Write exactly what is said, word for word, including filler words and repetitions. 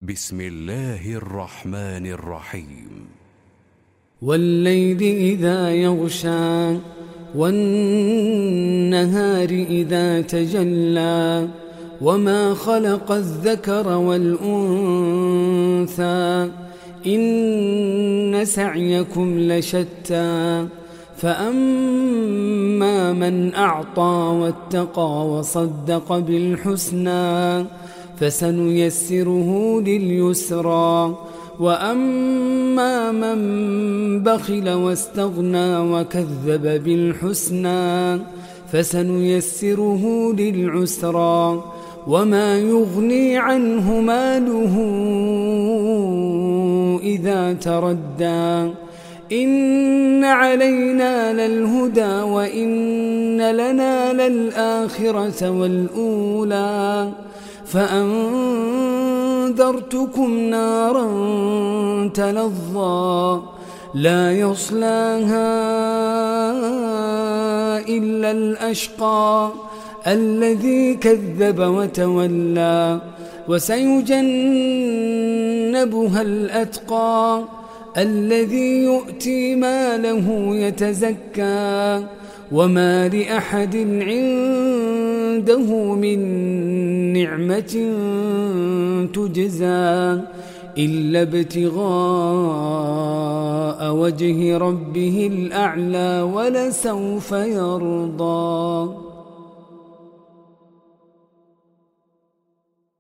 بسم الله الرحمن الرحيم. والليل إذا يغشى والنهار إذا تجلى وما خلق الذكر والأنثى إن سعيكم لشتى فأما من أعطى واتقى وصدق بالحسنى فسنيسره لليسرى وأما من بخل واستغنى وكذب بالحسنى فسنيسره للعسرى وما يغني عنه ماله إذا تردى إن علينا للهدى وإن لنا للآخرة والأولى فأنذرتكم نارا تلظى لا يصلاها إلا الأشقى الذي كذب وتولى وسيجنبها الأتقى الذي يؤتي ماله يتزكى وما لأحد عنده من نعمة تجزى إلا ابتغاء وجه ربه الأعلى ولسوف يرضى.